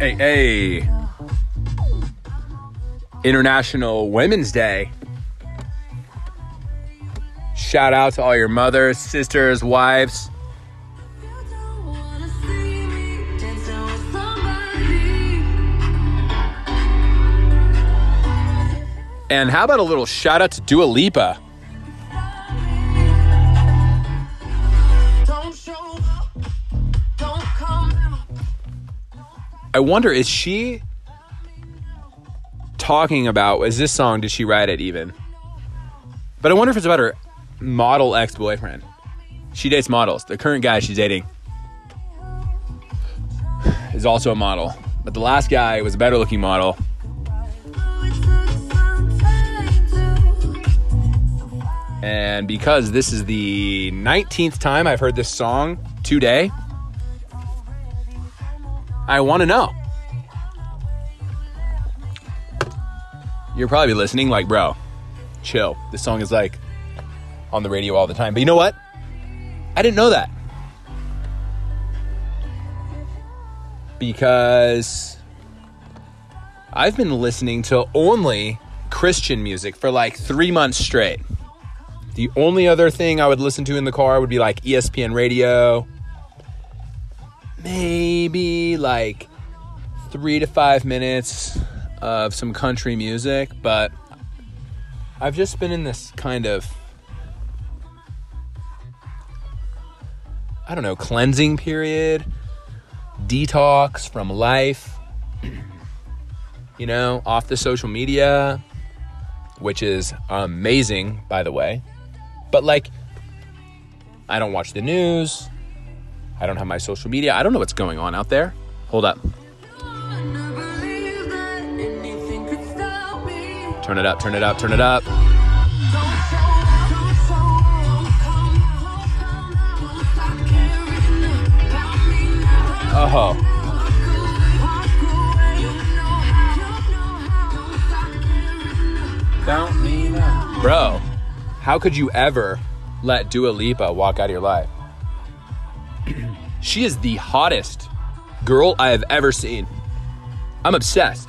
Hey. International Women's Day. Shout out to all your mothers, sisters, wives. And how about a little shout out to Dua Lipa? I wonder, is she talking about, is this song, did she write it even? But I wonder if it's about her model ex-boyfriend. She dates models. The current guy she's dating is also a model. But the last guy was a better looking model. And because this is the 19th time I've heard this song today, I want to know. You're probably listening like, bro, chill. This song is like on the radio all the time. But you know what? I didn't know that. Because I've been listening to only Christian music for like 3 months straight. The only other thing I would listen to in the car would be like ESPN radio. Maybe like 3 to 5 minutes of some country music. But I've just been in this kind of, I don't know, cleansing period, detox from life, you know, off the social media, which is amazing, by the way. But like, I don't watch the news. I don't have my social media. I don't know what's going on out there. Hold up. Turn it up, turn it up, turn it up. Oh. Don't me now. Bro, how could you ever let Dua Lipa walk out of your life? She is the hottest girl I have ever seen. I'm obsessed.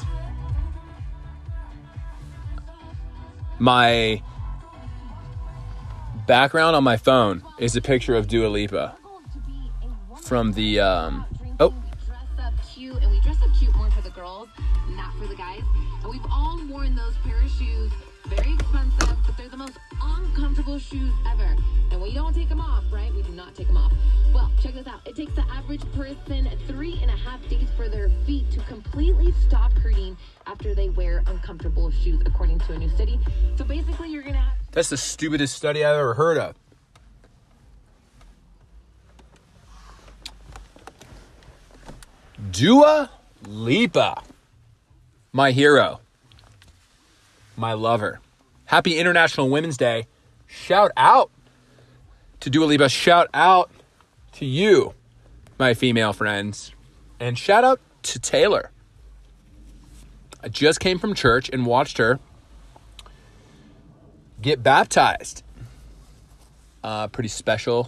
My background on my phone is a picture of Dua Lipa from the And we dress up cute more for the girls, not for the guys. And we've all worn those pair of shoes, very expensive, but they're the most uncomfortable shoes ever. And we don't take them off, right? We do not take them off. Well, check this out. It takes the average person 3.5 days for their feet to completely stop hurting after they wear uncomfortable shoes, according to a new study. So basically, you're going to have... That's the stupidest study I've ever heard of. Dua Lipa, my hero, my lover. Happy International Women's Day. Shout out to Dua Lipa. Shout out to you, my female friends. And shout out to Taylor. I just came from church and watched her get baptized. Pretty special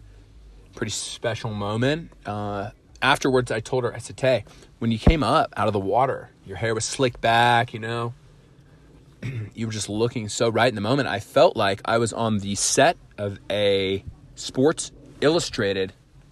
moment. Afterwards, I told her, I said, Tay, when you came up out of the water, your hair was slicked back, you know, you were just looking so right in the moment. I felt like I was on the set of a Sports Illustrated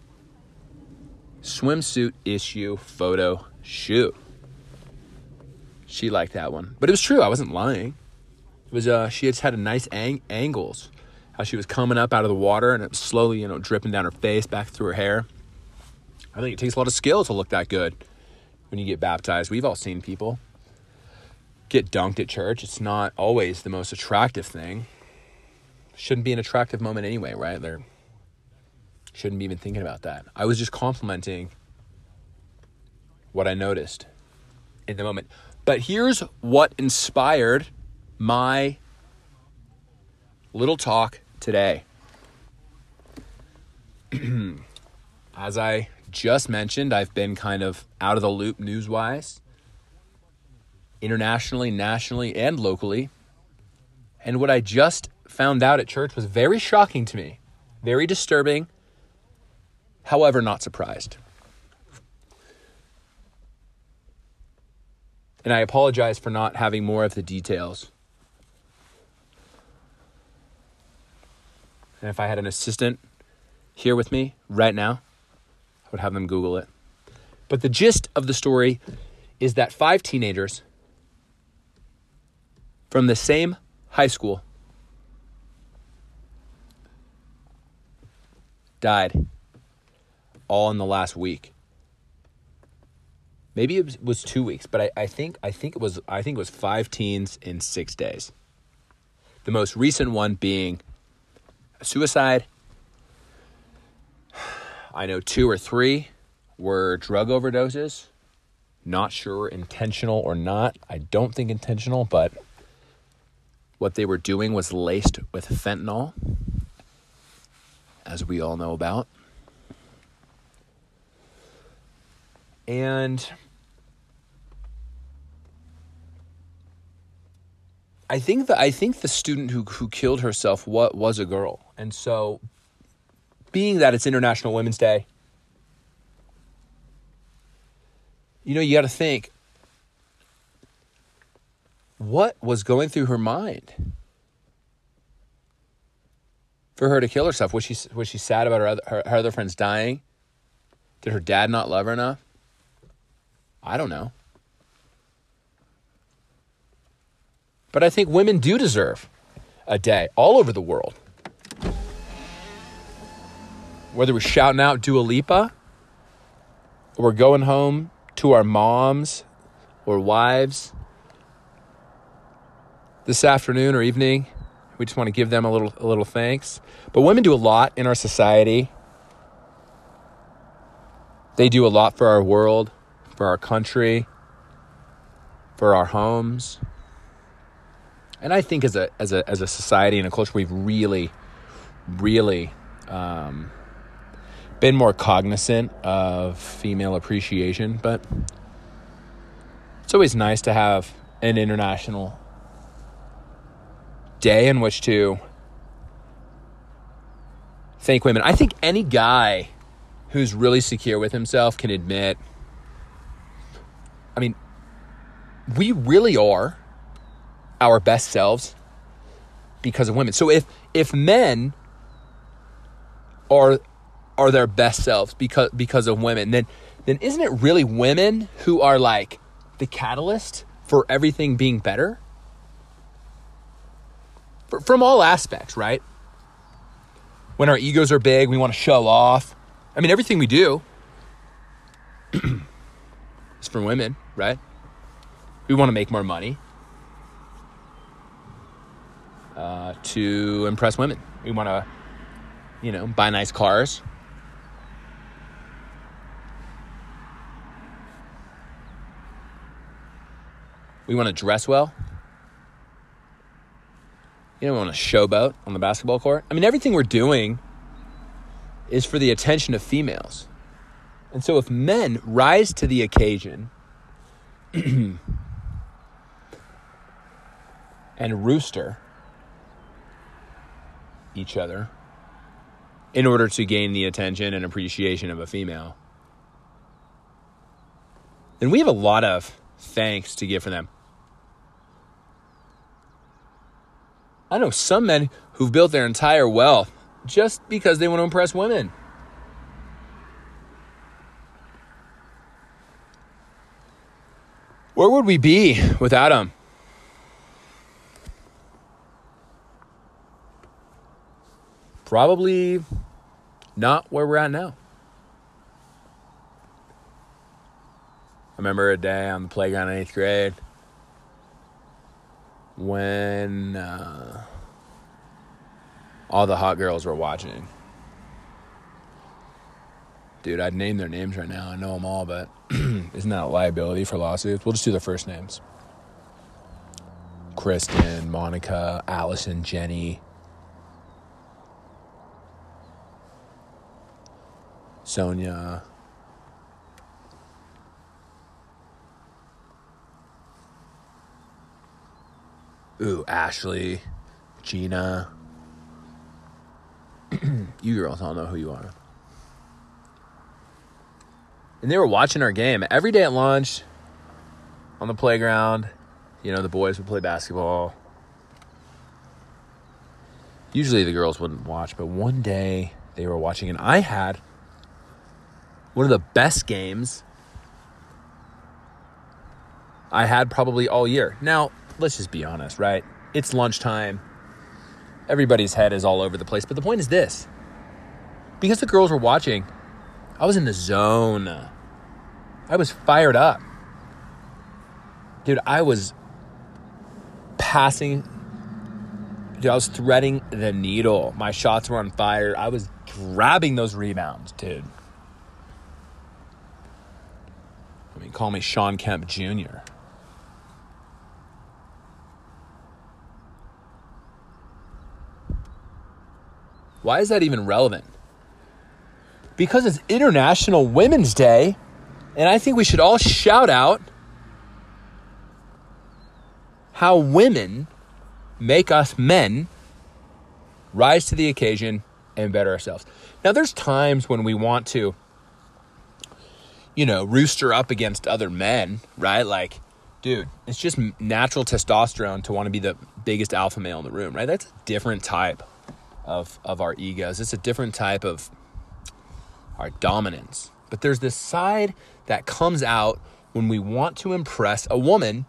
swimsuit issue photo shoot. She liked that one. But it was true. I wasn't lying. It was, she had a nice angles. How she was coming up out of the water and it was slowly, you know, dripping down her face, back through her hair. I think it takes a lot of skill to look that good when you get baptized. We've all seen people get dunked at church. It's not always the most attractive thing. Shouldn't be an attractive moment anyway, right? There shouldn't be even thinking about that. I was just complimenting what I noticed in the moment. But here's what inspired my little talk today. As I just mentioned, I've been kind of out of the loop news-wise, internationally, nationally, and locally. And what I just found out at church was very shocking to me, very disturbing, however, not surprised. And I apologize for not having more of the details. And if I had an assistant here with me right now, I would have them Google it. But the gist of the story is that 5 teenagers from the same high school died all in the last week. Maybe it was 2 weeks, but I think it was 5 teens in 6 days. The most recent one being a suicide. I know 2 or 3 were drug overdoses. Not sure intentional or not. I don't think intentional, but what they were doing was laced with fentanyl, as we all know about. And I think the student who killed herself was a girl. And so, being that it's International Women's Day, you got to think, what was going through her mind for her to kill herself? Was she sad about her other friends dying? Did her dad not love her enough? I don't know. But I think women do deserve a day all over the world. Whether we're shouting out Dua Lipa, or we're going home to our moms or wives this afternoon or evening, we just want to give them a little thanks. But women do a lot in our society. They do a lot for our world, for our country, for our homes. And I think as a society and a culture, we've really been more cognizant of female appreciation. But it's always nice to have an international day in which to thank women. I think any guy who's really secure with himself can admit, we really are our best selves because of women. So if men are their best selves because of women, then isn't it really women who are like the catalyst for everything being better? From all aspects, right? When our egos are big, we want to show off. Everything we do is for women, right? We want to make more money to impress women. We want to, buy nice cars. We want to dress well. We want to showboat on the basketball court. Everything we're doing is for the attention of females. And so if men rise to the occasion and rooster each other in order to gain the attention and appreciation of a female, then we have a lot of thanks to give for them. I know some men who've built their entire wealth just because they want to impress women. Where would we be without them? Probably not where we're at now. I remember a day on the playground in 8th grade when all the hot girls were watching. Dude, I'd name their names right now. I know them all, but isn't that a liability for lawsuits? We'll just do their first names. Kristen, Monica, Allison, Jenny, Sonia, Ashley, Gina. You girls all know who you are. And they were watching our game every day at lunch. on the playground. The boys would play basketball. Usually the girls wouldn't watch, but one day they were watching, and I had one of the best games I had probably all year. Now, let's just be honest, right? It's lunchtime. Everybody's head is all over the place. But the point is this. Because the girls were watching, I was in the zone. I was fired up. Dude, I was passing. Dude, I was threading the needle. My shots were on fire. I was grabbing those rebounds, dude. Call me Sean Kemp Jr. Why is that even relevant? Because it's International Women's Day, and I think we should all shout out how women make us men rise to the occasion and better ourselves. Now, there's times when we want to, rooster up against other men, right? Like, dude, it's just natural testosterone to want to be the biggest alpha male in the room, right? That's a different type of our egos. It's a different type of our dominance. But there's this side that comes out when we want to impress a woman,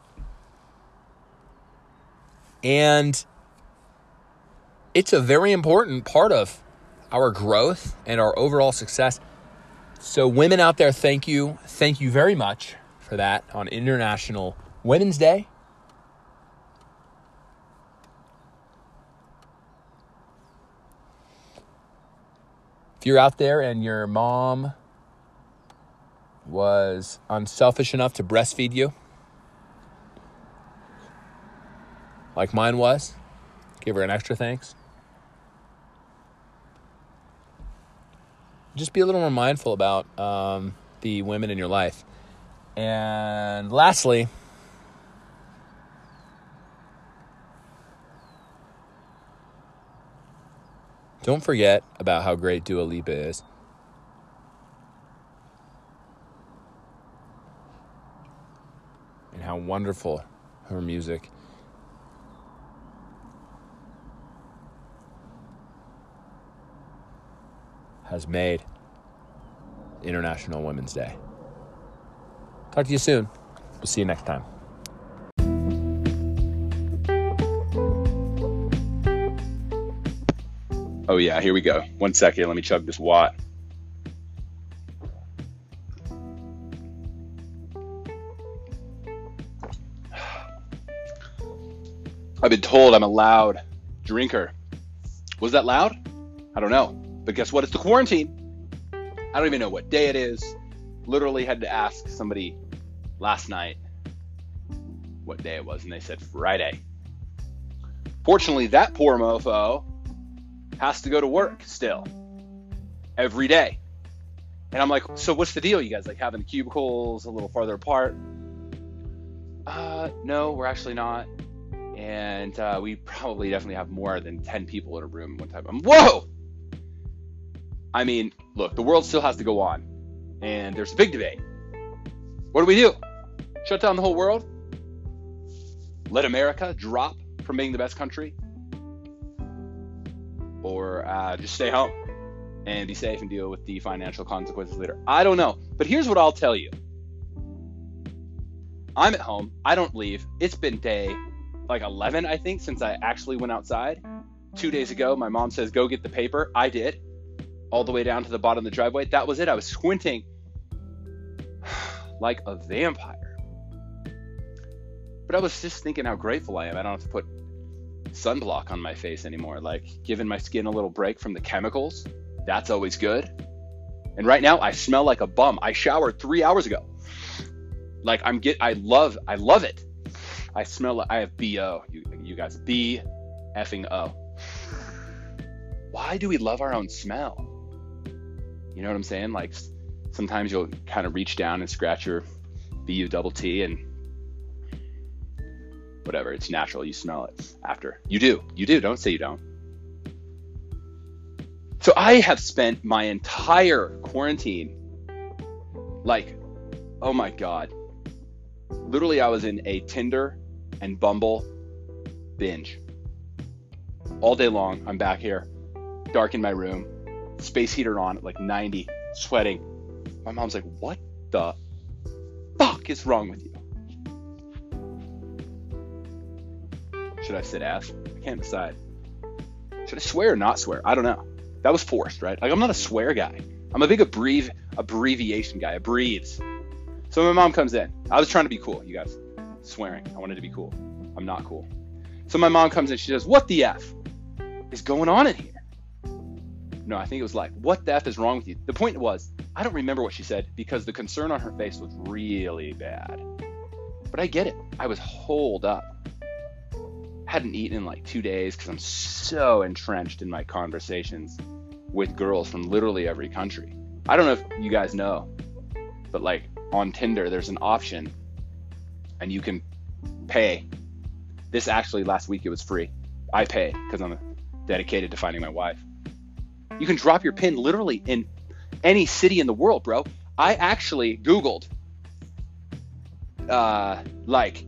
and it's a very important part of our growth and our overall success. So women out there, thank you. Thank you very much for that on International Women's Day. If you're out there and your mom was unselfish enough to breastfeed you, like mine was, give her an extra thanks. Just be a little more mindful about the women in your life. And lastly, don't forget about how great Dua Lipa is. And how wonderful her music has made International Women's Day. Talk to you soon. We'll see you next time. Oh yeah, here we go. 1 second, let me chug this Watt. I've been told I'm a loud drinker. Was that loud? I don't know. But guess what? It's the quarantine. I don't even know what day it is. Literally had to ask somebody last night what day it was, and they said Friday. Fortunately, that poor mofo has to go to work still every day. And I'm like, so what's the deal? You guys like having the cubicles a little farther apart? No, we're actually not. And we probably definitely have more than 10 people in a room at one time. Whoa! I mean, look, the world still has to go on. And there's a big debate. What do we do? Shut down the whole world? Let America drop from being the best country? Or just stay home and be safe and deal with the financial consequences later? I don't know. But here's what I'll tell you. I'm at home. I don't leave. It's been day like 11, I think, since I actually went outside. 2 days ago, my mom says, go get the paper. I did. All the way down to the bottom of the driveway. That was it. I was squinting like a vampire. But I was just thinking how grateful I am. I don't have to put sunblock on my face anymore. Like giving my skin a little break from the chemicals. That's always good. And right now I smell like a bum. I showered 3 hours ago. Like I love it. I smell like I have BO. You guys, B effing O. Why do we love our own smell? You know what I'm saying? Like sometimes you'll kind of reach down and scratch your B-U-double-T and whatever. It's natural. You smell it after. You do. Don't say you don't. So I have spent my entire quarantine like, oh my God, Literally, I was in a Tinder and Bumble binge. All day long, I'm back here, dark in my room, space heater on at like 90, sweating. My mom's like, what the fuck is wrong with you? Should I sit F? I can't decide. Should I swear or not swear? I don't know. That was forced, right? Like, I'm not a swear guy. I'm a big abbreviation guy. Abbreves. So my mom comes in. I was trying to be cool, you guys. Swearing. I wanted to be cool. I'm not cool. So my mom comes in. She says, what the F is going on in here? No, I think it was like, what the F is wrong with you? The point was, I don't remember what she said because the concern on her face was really bad. But I get it. I was holed up. Hadn't eaten in like 2 days because I'm so entrenched in my conversations with girls from literally every country. I don't know if you guys know, but like on Tinder, there's an option and you can pay. This actually, last week it was free. I pay because I'm dedicated to finding my wife. You can drop your pin literally in any city in the world, bro. I actually Googled like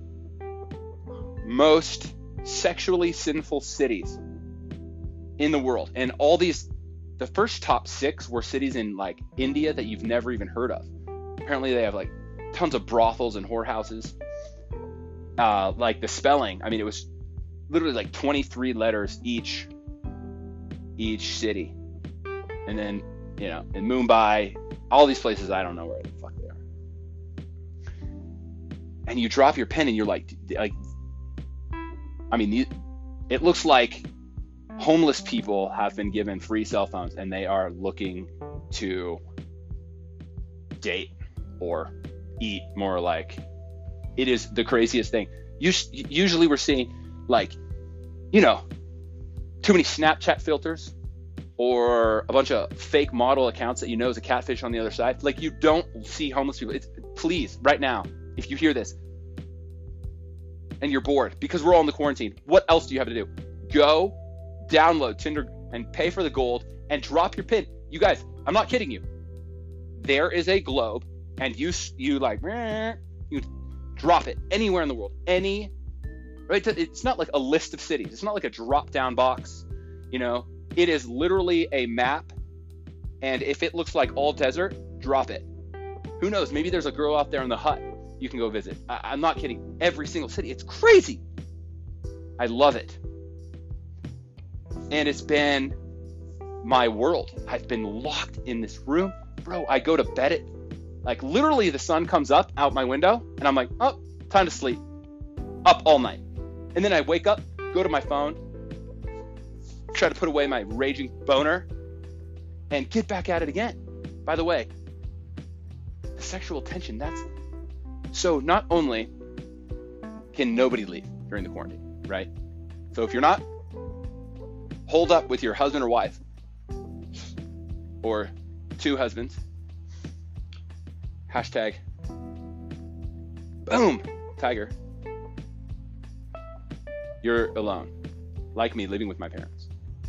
most sexually sinful cities in the world, and all these, the first top 6 were cities in like India that you've never even heard of. Apparently they have like tons of brothels and whorehouses. Like the spelling, I mean, it was literally like 23 letters each city. And then, you know, in Mumbai, all these places, I don't know where the fuck they are. And you drop your pin and you're like, I mean, it looks like homeless people have been given free cell phones and they are looking to date or eat more. Like, it is the craziest thing. Usually we're seeing like, you know, too many Snapchat filters or a bunch of fake model accounts that you know is a catfish on the other side. Like, you don't see homeless people. Please, right now, if you hear this and you're bored because we're all in the quarantine, what else do you have to do? Go download Tinder and pay for the gold and drop your pin. You guys, I'm not kidding you. There is a globe and you like, you drop it anywhere in the world. Right? It's not like a list of cities. It's not like a drop down box, you know. It is literally a map, and if it looks like all desert, drop it. Who knows? Maybe there's a girl out there in the hut you can go visit. I'm not kidding. Every single city. It's crazy. I love it. And it's been my world. I've been locked in this room. Bro, I go to bed at, like, literally the sun comes up out my window, and I'm like, oh, time to sleep. Up all night. And then I wake up, go to my phone, try to put away my raging boner, and get back at it again. By the way, the sexual tension, that's... So not only can nobody leave during the quarantine, right? So if you're not holed up with your husband or wife, or 2 husbands, hashtag, boom, tiger, you're alone. Like me, living with my parents.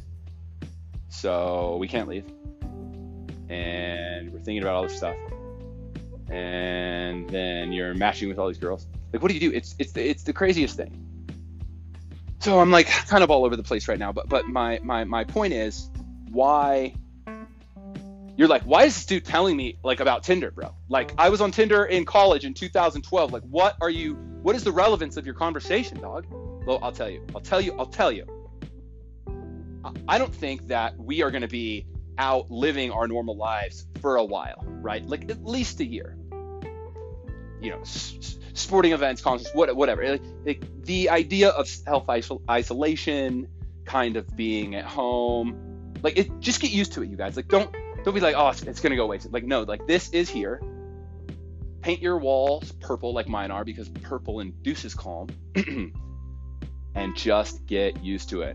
So we can't leave. And we're thinking about all this stuff. And then you're matching with all these girls. Like, what do you do? It's the craziest thing. So I'm like kind of all over the place right now. But my point is, why you're like, why is this dude telling me like about Tinder, bro? Like, I was on Tinder in college in 2012. Like, what is the relevance of your conversation, dog? Well, I'll tell you. I don't think that we are going to be out living our normal lives for a while, right? Like, at least a year. You know, sporting events, concerts, whatever. Like the idea of self-isolation, kind of being at home, like, just get used to it, you guys. Like, don't be like, oh, it's going to go away. Like, no, like, this is here. Paint your walls purple like mine are, because purple induces calm. And just get used to it.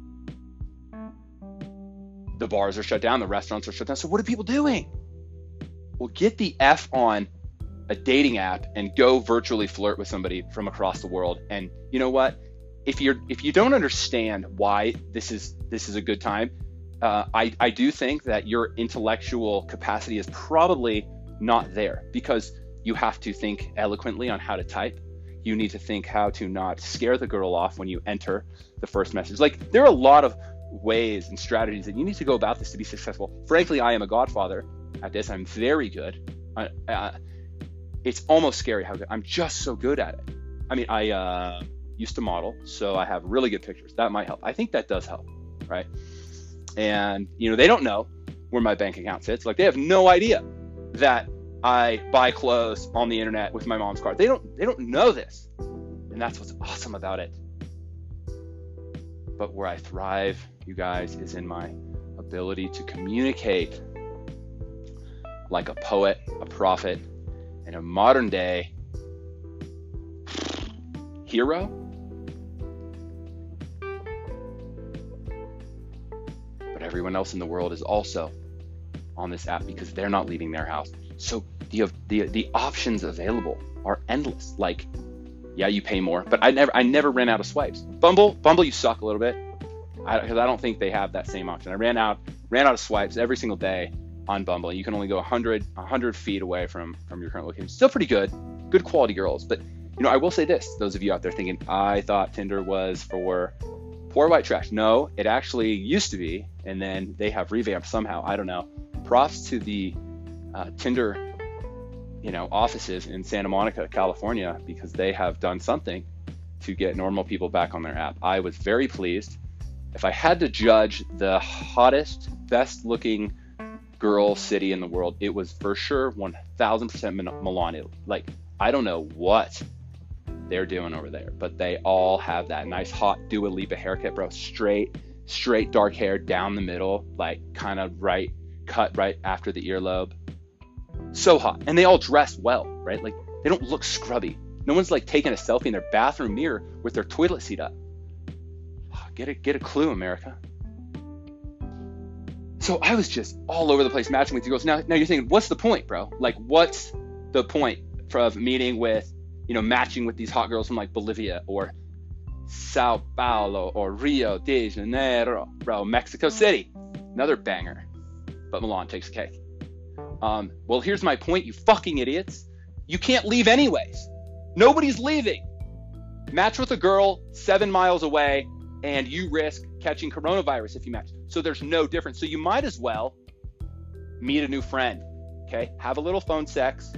The bars are shut down. The restaurants are shut down. So what are people doing? Well, get the F on a dating app and go virtually flirt with somebody from across the world. And you know what? If you don't understand why this is a good time, I do think that your intellectual capacity is probably not there, because You have to think eloquently on how to type. You need to think how to not scare the girl off when you enter the first message. Like, there are a lot of ways and strategies that you need to go about this to be successful. Frankly, I am a godfather at this. I'm very good. It's almost scary how good. I'm just so good at it. I mean, I used to model, so I have really good pictures. That might help. I think that does help, right? And, they don't know where my bank account sits. Like, they have no idea that I buy clothes on the internet with my mom's card. They don't know this. And that's what's awesome about it. But where I thrive, you guys, is in my ability to communicate like a poet, a prophet, and a modern day hero. But everyone else in the world is also on this app because they're not leaving their house. So the options available are endless. Like, yeah, you pay more, but I never ran out of swipes. Bumble, you suck a little bit, because I don't think they have that same option. I ran out of swipes every single day on Bumble. You can only go 100 feet away from your current location. Still pretty good quality girls. But I will say this: those of you out there thinking, I thought Tinder was for poor white trash. No, it actually used to be, and then they have revamped somehow. I don't know. Props to the Tinder, offices in Santa Monica, California, because they have done something to get normal people back on their app. I was very pleased. If I had to judge the hottest, best looking girl city in the world, it was for sure 1000% Milan, Italy. Like, I don't know what they're doing over there, but they all have that nice hot Dua Lipa haircut, bro. Straight dark hair down the middle, like kind of cut right after the earlobe. So hot. And they all dress well, right? Like, they don't look scrubby. No one's like taking a selfie in their bathroom mirror with their toilet seat up. Get a clue, America. So I was just all over the place matching with you girls. Now you're thinking, what's the point, bro? Like, what's the point of meeting with, matching with these hot girls from like Bolivia or Sao Paulo or Rio de Janeiro, bro, Mexico City, another banger. But Milan takes the cake. Well, here's my point, you fucking idiots. You can't leave anyways. Nobody's leaving. Match with a girl 7 miles away, and you risk catching coronavirus if you match. So there's no difference. So you might as well meet a new friend, okay? Have a little phone sex.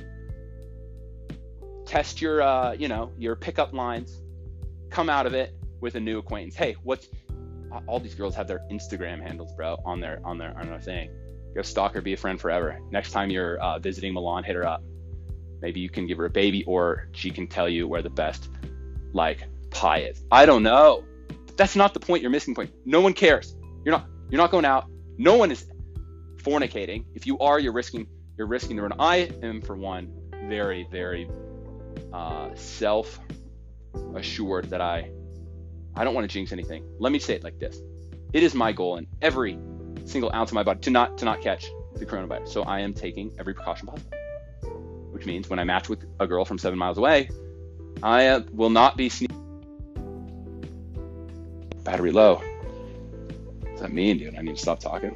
Test your, your pickup lines. Come out of it with a new acquaintance. Hey, all these girls have their Instagram handles, bro, on their thing. Go stalk her, be a friend forever. Next time you're visiting Milan, hit her up. Maybe you can give her a baby, or she can tell you where the best, pie is. I don't know. But that's not the point. You're missing the point. No one cares. You're not going out. No one is fornicating. If you are, you're risking the run. I am, for one, very, very self-assured that I don't want to jinx anything. Let me say it like this: it is my goal in every single ounce of my body to not catch the coronavirus. So I am taking every precaution possible, which means when I match with a girl from 7 miles away, I will not be battery low. What does that mean, dude? I need to stop talking.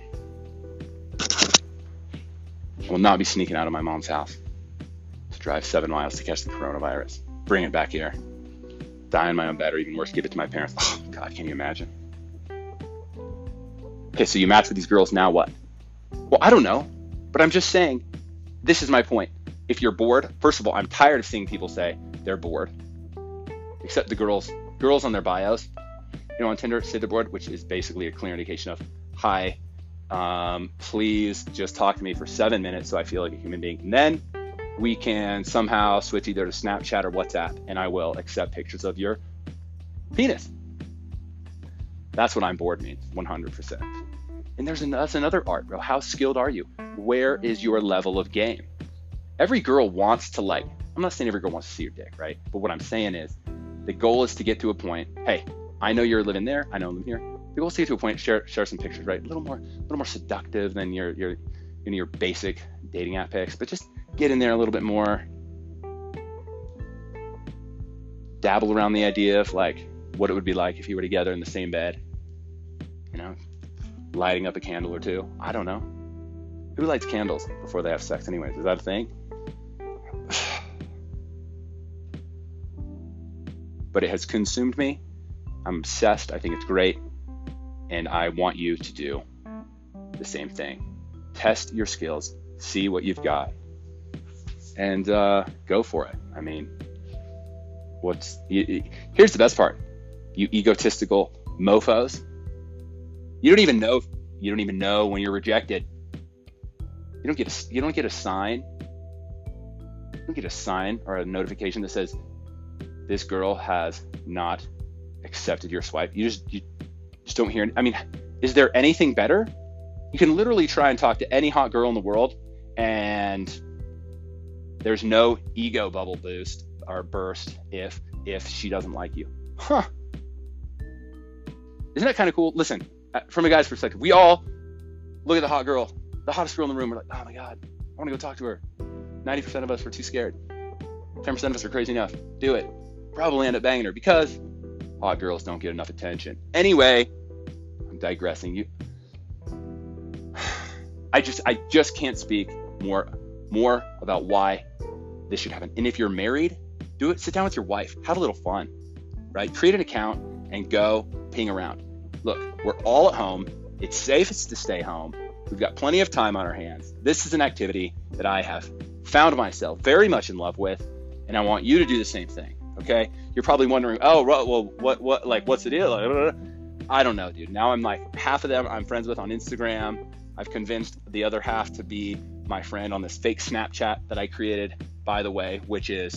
I will not be sneaking out of my mom's house to drive 7 miles to catch the coronavirus. Bring it back here. Die in my own bed, or even worse, give it to my parents. Oh God, can you imagine? Okay, so you match with these girls, now what? Well, I don't know, but I'm just saying, this is my point. If you're bored, first of all, I'm tired of seeing people say they're bored, except the girls on their bios, on Tinder, say they're bored, which is basically a clear indication of, hi, please just talk to me for 7 minutes so I feel like a human being. And then we can somehow switch either to Snapchat or WhatsApp, and I will accept pictures of your penis. That's what I'm bored means, 100%. And that's another art, bro. How skilled are you? Where is your level of game? Every girl wants to I'm not saying every girl wants to see your dick, right? But what I'm saying is the goal is to get to a point. Hey, I know you're living there. I know I'm living here. The goal is to get to a point, share some pictures, right? A little more seductive than your basic dating app pics, but just get in there a little bit more. Dabble around the idea of what it would be like if you were together in the same bed, lighting up a candle or two. I don't know. Who lights candles before they have sex anyways? Is that a thing? but it has consumed me. I'm obsessed. I think it's great. And I want you to do the same thing. Test your skills, see what you've got, and go for it. I mean, here's the best part. You egotistical mofos. You don't even know when you're rejected. You don't get a sign. You don't get a sign or a notification that says this girl has not accepted your swipe. You just don't hear. I mean, is there anything better? You can literally try and talk to any hot girl in the world, and there's no ego bubble boost or burst if she doesn't like you. Huh? Isn't that kind of cool? Listen, from a guy's perspective, we all look at the hot girl, the hottest girl in the room. We're like, oh my God, I want to go talk to her. 90% of us are too scared. 10% of us are crazy enough. Do it. Probably end up banging her because hot girls don't get enough attention. Anyway, I'm digressing. I just can't speak more about why this should happen. And if you're married, do it. Sit down with your wife. Have a little fun, right? Create an account and go ping around. Look, we're all at home. It's safest to stay home. We've got plenty of time on our hands. This is an activity that I have found myself very much in love with, and I want you to do the same thing. Okay? You're probably wondering, oh, well, what, like, what's the deal? I don't know, dude. Now I'm like, half of them I'm friends with on Instagram. I've convinced the other half to be my friend on this fake Snapchat that I created, by the way, which is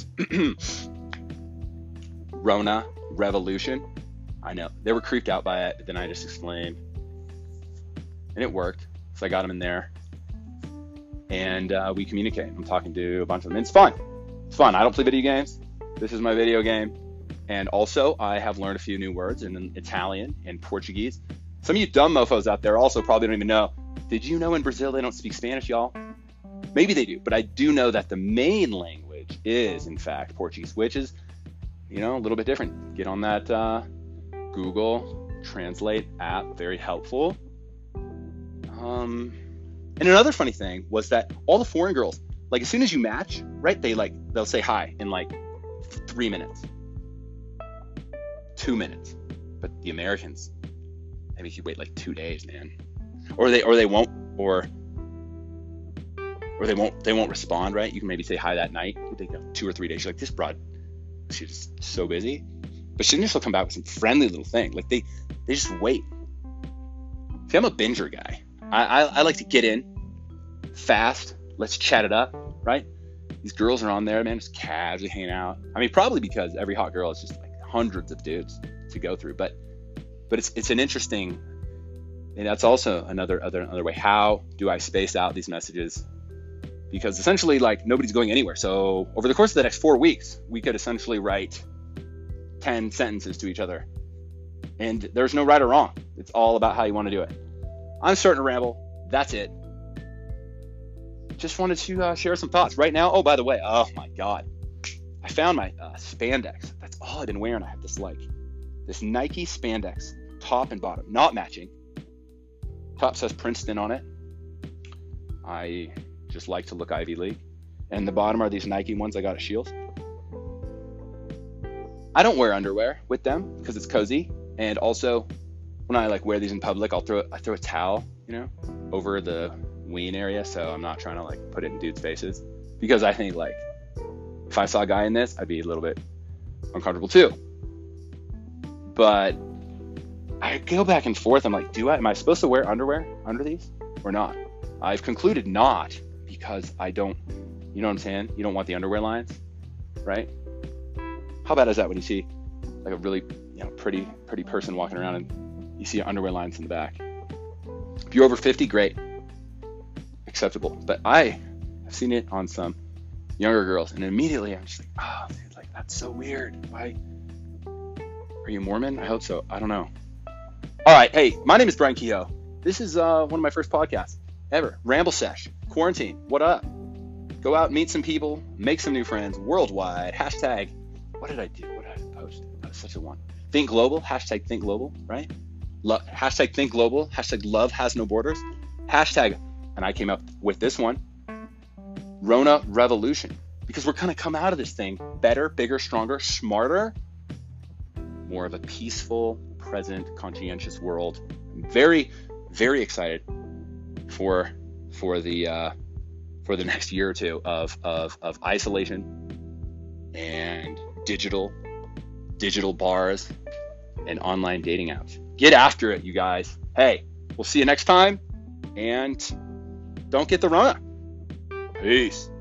Rona Revolution. I know they were creeped out by it, but then I just explained, and it worked. So I got them in there, and we communicate. I'm talking to a bunch of them. It's fun. It's fun. I don't play video games. This is my video game, and also I have learned a few new words in Italian and Portuguese. Some of you dumb mofos out there also probably don't even know. Did you know in Brazil they don't speak Spanish, y'all? Maybe they do, but I do know that the main language is, in fact, Portuguese, which is, a little bit different. Get on that Google Translate app, very helpful. And another funny thing was that all the foreign girls, like as soon as you match, right, they'll say hi in like 3 minutes, 2 minutes. But the Americans, they make you wait like 2 days, man. Or they won't respond, right? You can maybe say hi that night. They go 2 or 3 days. You're like, this broad, she's so busy. But she'll just come back with some friendly little thing. Like they just wait. See, I'm a binger guy. I like to get in fast. Let's chat it up, right? These girls are on there, man, just casually hanging out. I mean, probably because every hot girl is just like hundreds of dudes to go through. But it's an interesting, and that's also another way. How do I space out these messages? Because essentially, like, nobody's going anywhere. So over the course of the next 4 weeks, we could essentially write 10 sentences to each other. And there's no right or wrong. It's all about how you want to do it. I'm starting to ramble. That's it. Just wanted to share some thoughts right now. Oh, by the way, oh my God, I found my spandex. That's all I've been wearing. I have this Nike spandex, top and bottom, not matching. Top says Princeton on it. I just like to look Ivy League. And the bottom are these Nike ones I got at Shields. I don't wear underwear with them because it's cozy. And also, when I wear these in public, I throw a towel, over the ween area, so I'm not trying to put it in dudes' faces, because I think if I saw a guy in this, I'd be a little bit uncomfortable too. But I go back and forth. I'm like, am I supposed to wear underwear under these or not? I've concluded not, because I don't, you know what I'm saying? You don't want the underwear lines, right? How bad is that when you see a really pretty person walking around and you see underwear lines in the back? If you're over 50, great, acceptable. But I have seen it on some younger girls, and immediately I'm just like, oh, dude, that's so weird. Why? Are you Mormon? I hope so. I don't know. All right, hey, my name is Brian Kehoe. This is one of my first podcasts ever. Ramble Sesh, quarantine. What up? Go out, meet some people, make some new friends worldwide. Hashtag. What did I do? What did I post? That was such a one. Think global. Hashtag think global. Right? Hashtag think global. Hashtag love has no borders. Hashtag, and I came up with this one, Rona Revolution, because we're going to come out of this thing better, bigger, stronger, smarter, more of a peaceful, present, conscientious world. I'm very, very excited for the next year or two of isolation and digital bars and online dating apps. Get after it, you guys. Hey, we'll see you next time, and don't get the Rona. Peace.